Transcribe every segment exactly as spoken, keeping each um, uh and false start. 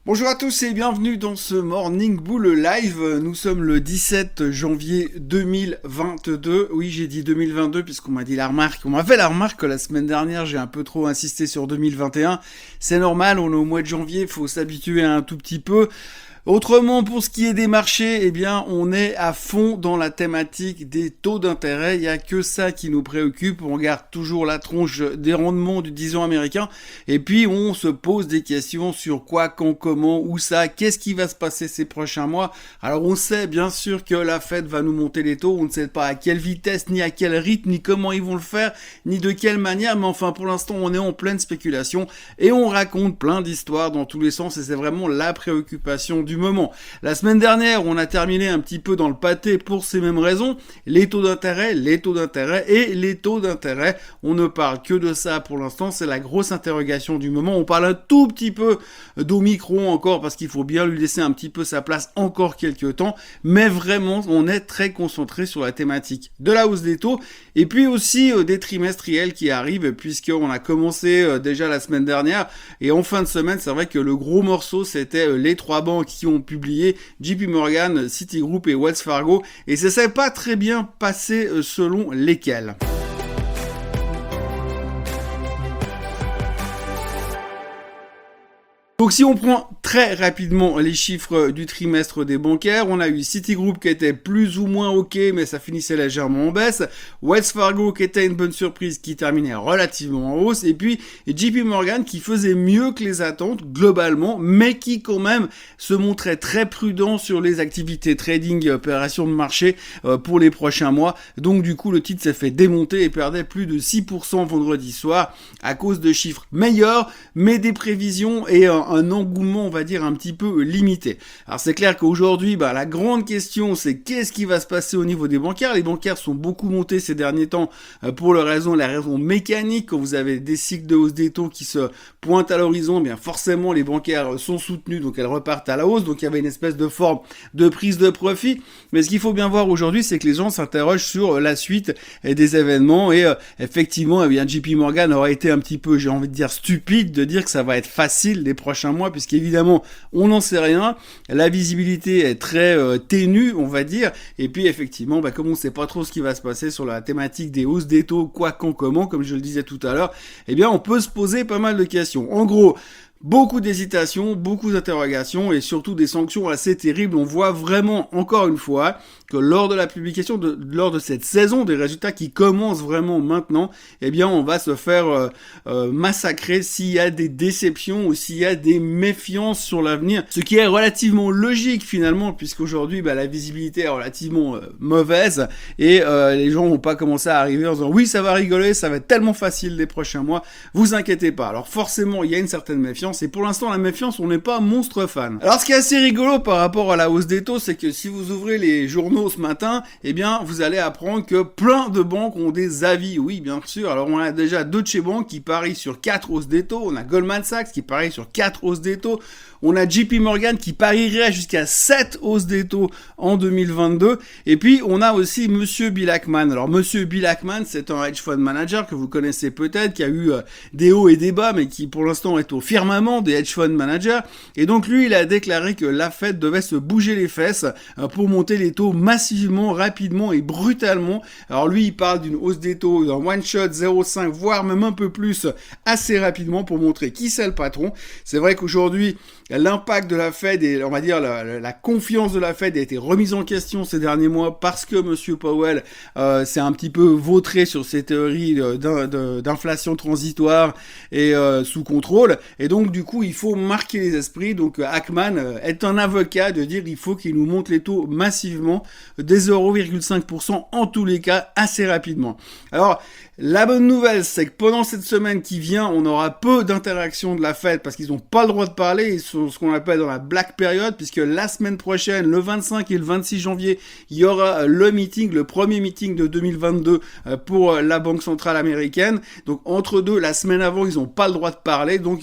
Bonjour à tous et bienvenue dans ce Morning Bull Live. Nous sommes le dix-sept janvier deux mille vingt-deux. Oui, j'ai dit deux mille vingt-deux puisqu'on m'a dit la remarque. On m'a fait la remarque que la semaine dernière, j'ai un peu trop insisté sur deux mille vingt et un. C'est normal, on est au mois de janvier, il faut s'habituer un tout petit peu. Autrement, pour ce qui est des marchés, eh bien, on est à fond dans la thématique des taux d'intérêt. Il n'y a que ça qui nous préoccupe. On regarde toujours la tronche des rendements du dix ans américain. Et puis, on se pose des questions sur quoi, quand, comment, où ça, qu'est-ce qui va se passer ces prochains mois. Alors, on sait bien sûr que la Fed va nous monter les taux. On ne sait pas à quelle vitesse, ni à quel rythme, ni comment ils vont le faire, ni de quelle manière. Mais enfin, pour l'instant, on est en pleine spéculation. Et on raconte plein d'histoires dans tous les sens. Et c'est vraiment la préoccupation du moment. La semaine dernière, on a terminé un petit peu dans le pâté pour ces mêmes raisons. Les taux d'intérêt, les taux d'intérêt et les taux d'intérêt. On ne parle que de ça pour l'instant. C'est la grosse interrogation du moment. On parle un tout petit peu d'Omicron encore parce qu'il faut bien lui laisser un petit peu sa place encore quelques temps. Mais vraiment, on est très concentré sur la thématique de la hausse des taux et puis aussi euh, des trimestriels qui arrivent puisqu'on a commencé euh, déjà la semaine dernière et en fin de semaine, c'est vrai que le gros morceau, c'était euh, les trois banques qui ont publié, J P Morgan, Citigroup et Wells Fargo, et ça s'est pas très bien passé selon lesquels. Donc si on prend très rapidement les chiffres du trimestre des bancaires, on a eu Citigroup qui était plus ou moins ok, mais ça finissait légèrement en baisse, Wells Fargo qui était une bonne surprise, qui terminait relativement en hausse, et puis J P Morgan qui faisait mieux que les attentes globalement, mais qui quand même se montrait très prudent sur les activités trading et opérations de marché pour les prochains mois. Donc du coup le titre s'est fait démonter et perdait plus de six pour cent vendredi soir à cause de chiffres meilleurs, mais des prévisions et un un engouement, on va dire, un petit peu limité. Alors c'est clair qu'aujourd'hui, bah, la grande question, c'est qu'est-ce qui va se passer au niveau des bancaires. Les bancaires sont beaucoup montés ces derniers temps euh, pour la raison, la raison mécanique. Quand vous avez des cycles de hausse des taux qui se pointent à l'horizon, bien forcément les bancaires sont soutenus, donc elles repartent à la hausse. Donc il y avait une espèce de forme de prise de profit. Mais ce qu'il faut bien voir aujourd'hui, c'est que les gens s'interrogent sur la suite des événements et euh, effectivement, eh bien J P Morgan aurait été un petit peu, j'ai envie de dire, stupide de dire que ça va être facile les prochains mois, puisqu'évidemment on n'en sait rien, la visibilité est très euh, ténue, on va dire, et puis effectivement, bah, comme on ne sait pas trop ce qui va se passer sur la thématique des hausses des taux, quoi, quand, comment, comme je le disais tout à l'heure, eh bien on peut se poser pas mal de questions. En gros, beaucoup d'hésitations, beaucoup d'interrogations et surtout des sanctions assez terribles. On voit vraiment, encore une fois, que lors de la publication, de, lors de cette saison des résultats qui commencent vraiment maintenant, eh bien, on va se faire euh, euh, massacrer s'il y a des déceptions ou s'il y a des méfiances sur l'avenir. Ce qui est relativement logique finalement, puisqu'aujourd'hui, bah, la visibilité est relativement euh, mauvaise et euh, les gens vont pas commencer à arriver en disant oui, ça va rigoler, ça va être tellement facile les prochains mois. Vous inquiétez pas. Alors forcément, il y a une certaine méfiance. Et pour l'instant, la méfiance, on n'est pas monstre fan. Alors, ce qui est assez rigolo par rapport à la hausse des taux, c'est que si vous ouvrez les journaux ce matin, eh bien, vous allez apprendre que plein de banques ont des avis. Oui, bien sûr. Alors, on a déjà Deutsche Bank qui parie sur quatre hausses des taux. On a Goldman Sachs qui parie sur quatre hausses des taux. On a J P Morgan qui parierait jusqu'à sept hausses des taux en deux mille vingt-deux. Et puis, on a aussi Monsieur Bill Ackman. Alors, Monsieur Bill Ackman, c'est un hedge fund manager que vous connaissez peut-être, qui a eu euh, des hauts et des bas, mais qui, pour l'instant, est au firmament des hedge fund managers. Et donc, lui, il a déclaré que la Fed devait se bouger les fesses euh, pour monter les taux massivement, rapidement et brutalement. Alors, lui, il parle d'une hausse des taux d'un one shot, zéro virgule cinq, voire même un peu plus, assez rapidement pour montrer qui c'est le patron. C'est vrai qu'aujourd'hui, l'impact de la Fed et on va dire la, la, la confiance de la Fed a été remise en question ces derniers mois parce que Monsieur Powell euh, s'est un petit peu vautré sur ses théories d'inflation transitoire et euh, sous contrôle. Et donc du coup il faut marquer les esprits. Donc Ackman euh, est un avocat de dire il faut qu'il nous monte les taux massivement des zéro virgule cinq pour cent en tous les cas assez rapidement. Alors la bonne nouvelle, c'est que pendant cette semaine qui vient, on aura peu d'interactions de la Fed parce qu'ils n'ont pas le droit de parler, ils sont ce qu'on appelle dans la black period, puisque la semaine prochaine, le vingt-cinq et le vingt-six janvier, il y aura le meeting, le premier meeting de deux mille vingt-deux pour la Banque centrale américaine. Donc entre deux, la semaine avant, ils n'ont pas le droit de parler, donc il y aura très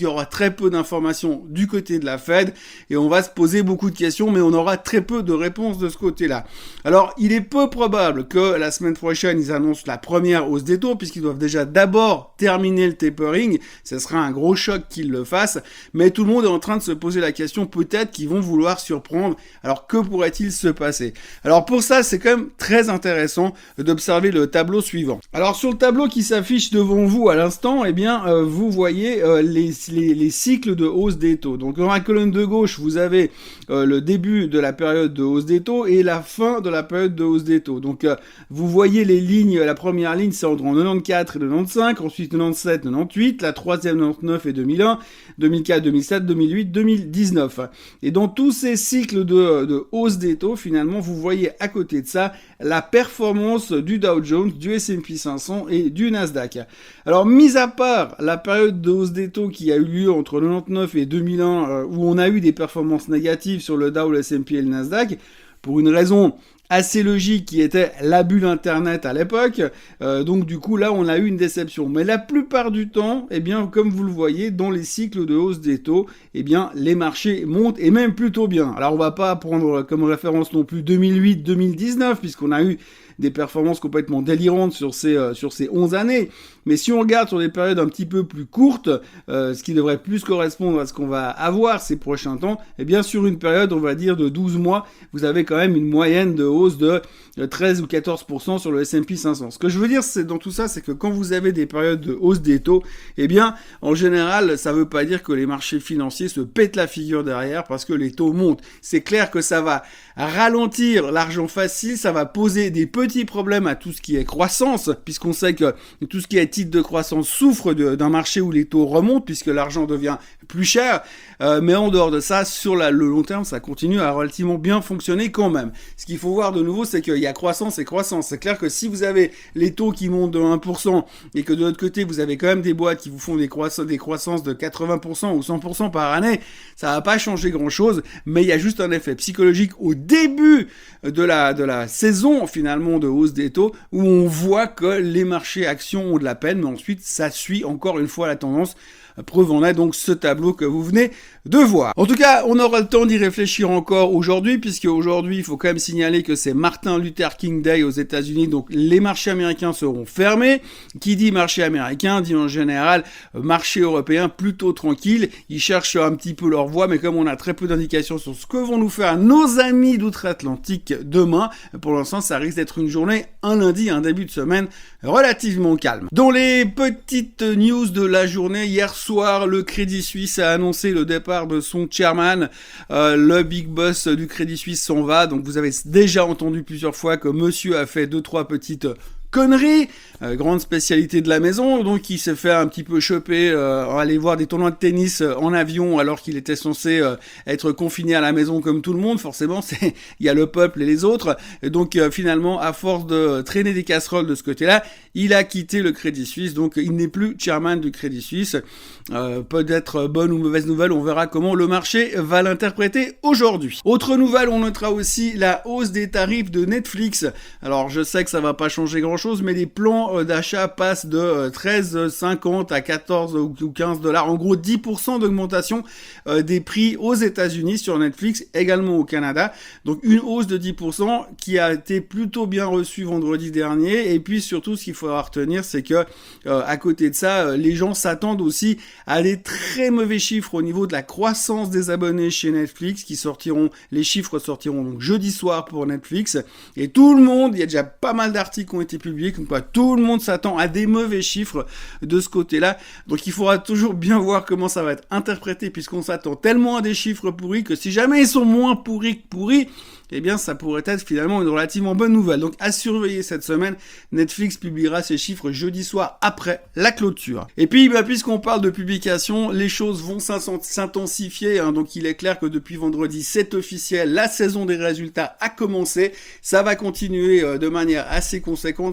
très peu d'informations du côté de la Fed et on va se poser beaucoup de questions, mais on aura très peu de réponses de ce côté-là. Alors, il est peu probable que la semaine prochaine, ils annoncent la première hausse des taux, puisqu'ils doivent déjà d'abord terminer le tapering. Ce sera un gros choc qu'ils le fassent, mais tout le monde est en train de se poser la question, peut-être qu'ils vont vouloir surprendre. Alors, que pourrait-il se passer? Alors, pour ça, c'est quand même très intéressant d'observer le tableau suivant. Alors, sur le tableau qui s'affiche devant vous à l'instant, eh bien, euh, vous voyez euh, les, les, les cycles de hausse des taux. Donc, dans la colonne de gauche, vous avez euh, le début de la période de hausse des taux et la fin de la période de hausse des taux. Donc, euh, vous voyez les lignes, la première ligne, c'est entre quatre-vingt-quatorze et quatre-vingt-quinze, ensuite quatre-vingt-dix-sept, quatre-vingt-dix-huit, la troisième, quatre-vingt-dix-neuf et deux mille un, deux mille quatre, deux mille sept, deux mille huit, deux mille dix-neuf. Et dans tous ces cycles de, de hausse des taux, finalement, vous voyez à côté de ça la performance du Dow Jones, du S and P cinq cents et du Nasdaq. Alors, mis à part la période de hausse des taux qui a eu lieu entre quatre-vingt-dix-neuf et deux mille un, euh, où on a eu des performances négatives sur le Dow, le S and P et le Nasdaq, pour une raison assez logique qui était la bulle internet à l'époque, euh, donc du coup là on a eu une déception. Mais la plupart du temps, eh bien comme vous le voyez dans les cycles de hausse des taux, eh bien les marchés montent et même plutôt bien. Alors on va pas prendre comme référence non plus deux mille huit deux mille dix-neuf puisqu'on a eu des performances complètement délirantes sur ces euh, sur ces onze années. Mais si on regarde sur des périodes un petit peu plus courtes, euh, ce qui devrait plus correspondre à ce qu'on va avoir ces prochains temps, eh bien sur une période, on va dire, de douze mois, vous avez quand même une moyenne de hausse de treize ou quatorze pour cent sur le S and P cinq cents. Ce que je veux dire c'est dans tout ça, c'est que quand vous avez des périodes de hausse des taux, eh bien, en général, ça veut pas dire que les marchés financiers se pètent la figure derrière parce que les taux montent. C'est clair que ça va ralentir l'argent facile, ça va poser des petits problèmes à tout ce qui est croissance, puisqu'on sait que tout ce qui est titre de croissance souffre de, d'un marché où les taux remontent, puisque l'argent devient plus cher, euh, mais en dehors de ça, sur la, le long terme, ça continue à relativement bien fonctionner quand même. Ce qu'il faut voir de nouveau, c'est qu'il y a croissance et croissance. C'est clair que si vous avez les taux qui montent de un pour cent et que de l'autre côté, vous avez quand même des boîtes qui vous font des, croiss- des croissances de quatre-vingts pour cent ou cent pour cent par année, ça va pas changer grand-chose, mais il y a juste un effet psychologique au début de la, de la saison, finalement, de hausse des taux, où on voit que les marchés actions ont de la peine, mais ensuite, ça suit encore une fois la tendance. Preuve en est donc ce tableau que vous venez de voir. En tout cas, on aura le temps d'y réfléchir encore aujourd'hui, puisque aujourd'hui, il faut quand même signaler que c'est Martin Luther King Day aux États-Unis, donc les marchés américains seront fermés. Qui dit marché américain dit en général marché européen plutôt tranquille. Ils cherchent un petit peu leur voie, mais comme on a très peu d'indications sur ce que vont nous faire nos amis d'outre-Atlantique demain, pour l'instant, ça risque d'être une journée, un lundi, un début de semaine relativement calme. Dans les petites news de la journée, hier soir, le Crédit Suisse a annoncé le départ de son chairman. Euh, le big boss du Crédit Suisse s'en va. Donc vous avez déjà entendu plusieurs fois que monsieur a fait deux, trois petites conneries, euh, grande spécialité de la maison, donc il s'est fait un petit peu choper, euh, aller voir des tournois de tennis euh, en avion alors qu'il était censé euh, être confiné à la maison comme tout le monde, forcément, c'est il y a le peuple et les autres, et donc euh, finalement, à force de traîner des casseroles de ce côté-là, il a quitté le Crédit Suisse, donc il n'est plus chairman du Crédit Suisse. Euh, peut-être bonne ou mauvaise nouvelle, on verra comment le marché va l'interpréter aujourd'hui. Autre nouvelle, on notera aussi la hausse des tarifs de Netflix. Alors je sais que ça va pas changer grand chose, mais les plans d'achat passent de treize cinquante à quatorze ou quinze dollars, en gros dix pour cent d'augmentation des prix aux États-Unis sur Netflix, également au Canada. Donc une hausse de dix pour cent qui a été plutôt bien reçue vendredi dernier. Et puis surtout, ce qu'il faudra retenir, c'est que euh, à côté de ça, les gens s'attendent aussi à des très mauvais chiffres au niveau de la croissance des abonnés chez Netflix, qui sortiront, les chiffres sortiront donc jeudi soir pour Netflix. Et tout le monde, il y a déjà pas mal d'articles qui ont été publiés, comme quoi tout le monde s'attend à des mauvais chiffres de ce côté-là. Donc il faudra toujours bien voir comment ça va être interprété, puisqu'on s'attend tellement à des chiffres pourris que si jamais ils sont moins pourris que pourris, eh bien ça pourrait être finalement une relativement bonne nouvelle. Donc à surveiller cette semaine, Netflix publiera ses chiffres jeudi soir après la clôture. Et puis bah, puisqu'on parle de publication, les choses vont s'intensifier, hein. Donc il est clair que depuis vendredi, c'est officiel, la saison des résultats a commencé, ça va continuer euh, de manière assez conséquente.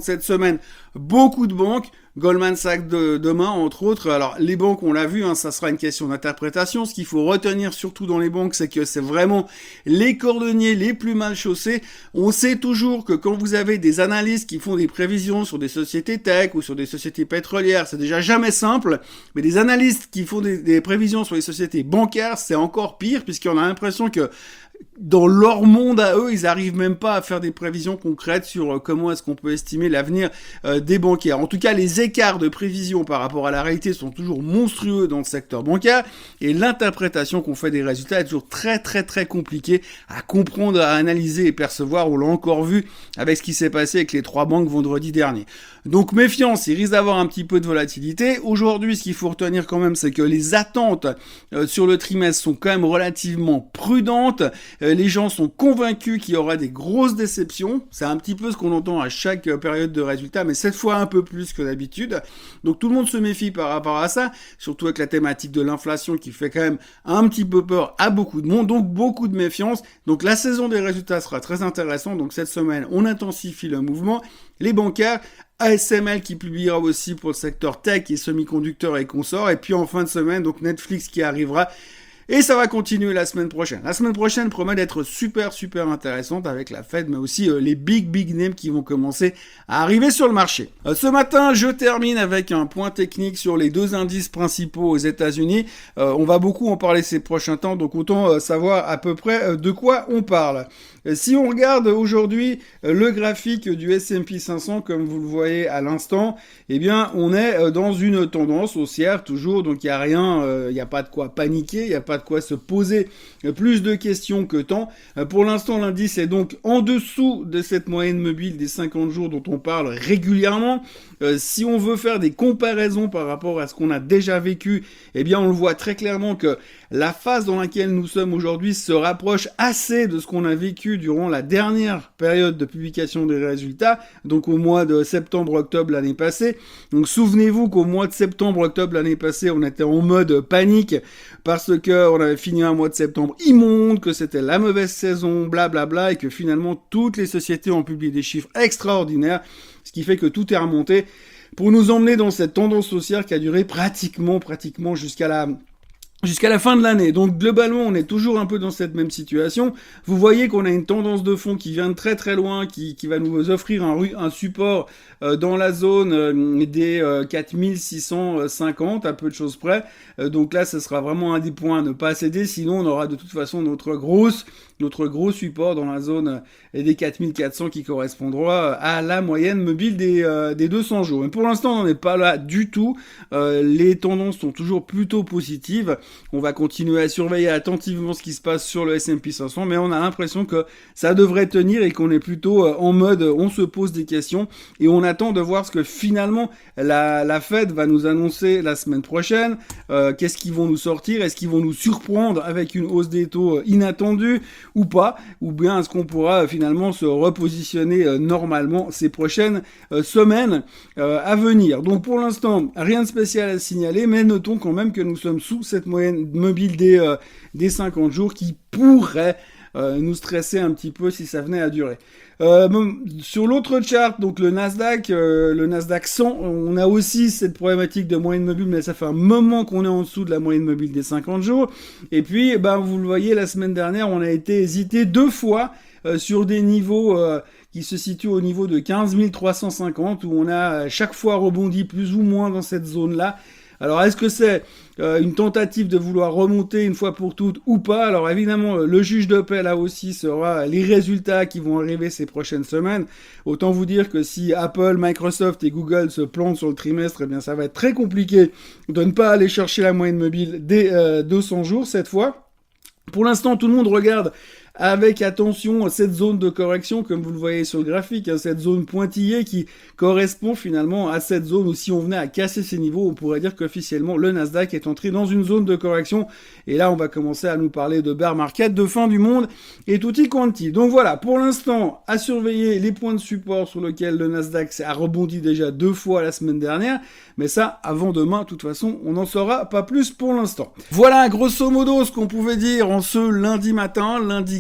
cette semaine, beaucoup de banques, Goldman Sachs de, demain, entre autres. Alors, les banques, on l'a vu, hein, ça sera une question d'interprétation. Ce qu'il faut retenir surtout dans les banques, c'est que c'est vraiment les cordonniers les plus mal chaussés. On sait toujours que quand vous avez des analystes qui font des prévisions sur des sociétés tech ou sur des sociétés pétrolières, c'est déjà jamais simple. Mais des analystes qui font des, des prévisions sur les sociétés bancaires, c'est encore pire, puisqu'on a l'impression que dans leur monde à eux, ils arrivent même pas à faire des prévisions concrètes sur euh, comment est-ce qu'on peut estimer l'avenir euh, des bancaires. En tout cas, les écarts de prévision par rapport à la réalité sont toujours monstrueux dans le secteur bancaire et l'interprétation qu'on fait des résultats est toujours très très très compliquée à comprendre, à analyser et percevoir. On l'a encore vu avec ce qui s'est passé avec les trois banques vendredi dernier. Donc méfiance, il risque d'avoir un petit peu de volatilité. Aujourd'hui, ce qu'il faut retenir quand même, c'est que les attentes euh, sur le trimestre sont quand même relativement prudentes. Euh, les gens sont convaincus qu'il y aura des grosses déceptions. C'est un petit peu ce qu'on entend à chaque euh, période de résultat, mais cette fois un peu plus que d'habitude. Donc tout le monde se méfie par rapport à ça, surtout avec la thématique de l'inflation qui fait quand même un petit peu peur à beaucoup de monde. Donc beaucoup de méfiance. Donc la saison des résultats sera très intéressante. Donc cette semaine, on intensifie le mouvement. Les bancaires, A S M L qui publiera aussi pour le secteur tech et semi-conducteurs et consorts. Et puis en fin de semaine, donc Netflix qui arrivera. Et ça va continuer la semaine prochaine. La semaine prochaine promet d'être super, super intéressante avec la Fed, mais aussi euh, les big, big names qui vont commencer à arriver sur le marché. Euh, ce matin, je termine avec un point technique sur les deux indices principaux aux États-Unis. Euh, on va beaucoup en parler ces prochains temps, donc autant euh, savoir à peu près euh, de quoi on parle. Euh, si on regarde aujourd'hui euh, le graphique du S and P cinq cents, comme vous le voyez à l'instant, eh bien, on est euh, dans une tendance haussière toujours, donc il n'y a rien, il euh, n'y a pas de quoi paniquer, il n'y a pas de quoi se poser plus de questions que tant. Pour l'instant, l'indice est donc en dessous de cette moyenne mobile des cinquante jours dont on parle régulièrement. Euh, si on veut faire des comparaisons par rapport à ce qu'on a déjà vécu, eh bien, on le voit très clairement que la phase dans laquelle nous sommes aujourd'hui se rapproche assez de ce qu'on a vécu durant la dernière période de publication des résultats, donc au mois de septembre-octobre l'année passée. Donc souvenez-vous qu'au mois de septembre-octobre l'année passée, on était en mode panique parce que on avait fini un mois de septembre immonde, que c'était la mauvaise saison, blablabla, bla bla, et que finalement toutes les sociétés ont publié des chiffres extraordinaires, ce qui fait que tout est remonté pour nous emmener dans cette tendance haussière qui a duré pratiquement, pratiquement jusqu'à la Jusqu'à la fin de l'année. Donc globalement, on est toujours un peu dans cette même situation. Vous voyez qu'on a une tendance de fond qui vient de très très loin, qui, qui va nous offrir un, un support euh, dans la zone euh, des euh, quatre mille six cent cinquante, à peu de choses près. Euh, donc là, ce sera vraiment un des points à ne pas céder, sinon on aura de toute façon notre grosse notre gros support dans la zone des quatre mille quatre cents qui correspondra à la moyenne mobile des, euh, des deux cents jours. Mais pour l'instant, on n'en est pas là du tout. Euh, les tendances sont toujours plutôt positives. On va continuer à surveiller attentivement ce qui se passe sur le S and P cinq cents, mais on a l'impression que ça devrait tenir et qu'on est plutôt en mode on se pose des questions et on attend de voir ce que finalement la, la Fed va nous annoncer la semaine prochaine. Euh, qu'est-ce qu'ils vont nous sortir? Est-ce qu'ils vont nous surprendre avec une hausse des taux inattendue ou pas? Ou bien est-ce qu'on pourra finalement se repositionner euh, normalement ces prochaines euh, semaines euh, à venir? Donc pour l'instant, rien de spécial à signaler, mais notons quand même que nous sommes sous cette moyenne mobile des, euh, des cinquante jours qui pourrait euh, nous stresser un petit peu si ça venait à durer. Euh, sur l'autre chart, donc le Nasdaq, euh, le Nasdaq cent, on a aussi cette problématique de moyenne mobile, mais ça fait un moment qu'on est en dessous de la moyenne mobile des cinquante jours. Et puis, ben, vous le voyez, la semaine dernière, on a été hésité deux fois euh, sur des niveaux euh, qui se situent au niveau de quinze mille trois cent cinquante, où on a chaque fois rebondi plus ou moins dans cette zone-là. Alors, est-ce que c'est euh, une tentative de vouloir remonter une fois pour toutes ou pas? Alors, évidemment, le juge de paix, là aussi, sera les résultats qui vont arriver ces prochaines semaines. Autant vous dire que si Apple, Microsoft et Google se plantent sur le trimestre, eh bien, ça va être très compliqué de ne pas aller chercher la moyenne mobile des euh, deux cents jours cette fois. Pour l'instant, tout le monde regarde avec attention cette zone de correction, comme vous le voyez sur le graphique, hein, cette zone pointillée qui correspond finalement à cette zone où si on venait à casser ces niveaux, on pourrait dire qu'officiellement le Nasdaq est entré dans une zone de correction. Et là, on va commencer à nous parler de bear market, de fin du monde et tutti quanti. Donc voilà, pour l'instant, à surveiller les points de support sur lesquels le Nasdaq a rebondi déjà deux fois la semaine dernière. Mais ça, avant demain, de toute façon, on n'en saura pas plus pour l'instant. Voilà, grosso modo, ce qu'on pouvait dire en ce lundi matin, lundi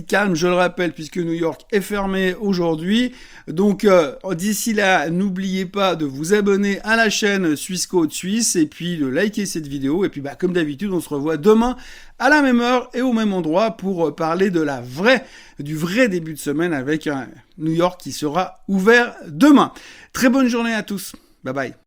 calme, je le rappelle, puisque New York est fermé aujourd'hui. Donc euh, d'ici là, n'oubliez pas de vous abonner à la chaîne Suisse Côte Suisse et puis de liker cette vidéo. Et puis bah, comme d'habitude, on se revoit demain à la même heure et au même endroit pour parler de la vraie, du vrai début de semaine avec un New York qui sera ouvert demain. Très bonne journée à tous. Bye bye.